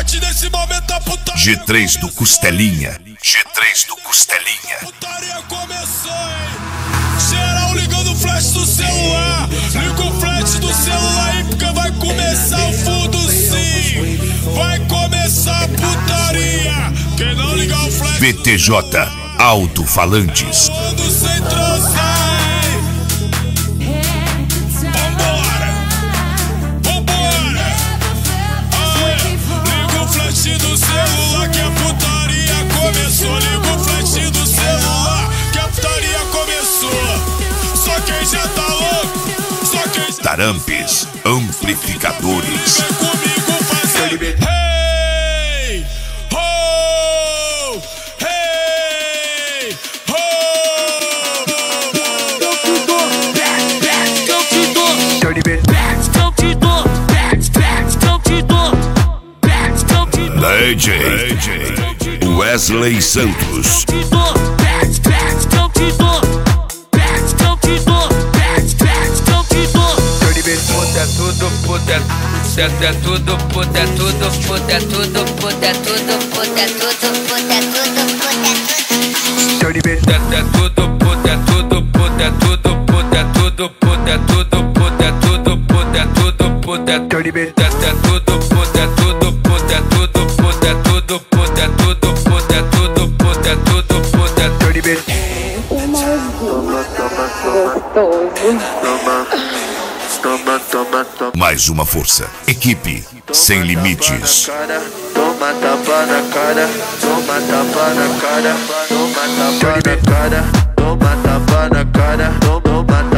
partir desse momento a putaria G3 do Costelinha. G3 do Costelinha. Putaria começou, hein? Geral ligando o flash do celular. Liga o flash do celular aí porque vai começar o fundo sim. Vai começar a putaria. Quem não ligar o flash BTJ Alto-Falantes. quando sem troçar, hein? Vambora. Vambora. Liga o flash do celular que a putaria começou. Liga o flash do celular que a putaria começou. Só quem já tá louco. Só quem já Tarampes Amplificadores. vem comigo fazer. Hey! Ho! Hey! Ho! DJ Wesley Santos. Mais uma força. Equipe sem limites. Toma tapa na cara, toma tapa na cara, toma tapa na cara, toma tapa na cara, toma tapa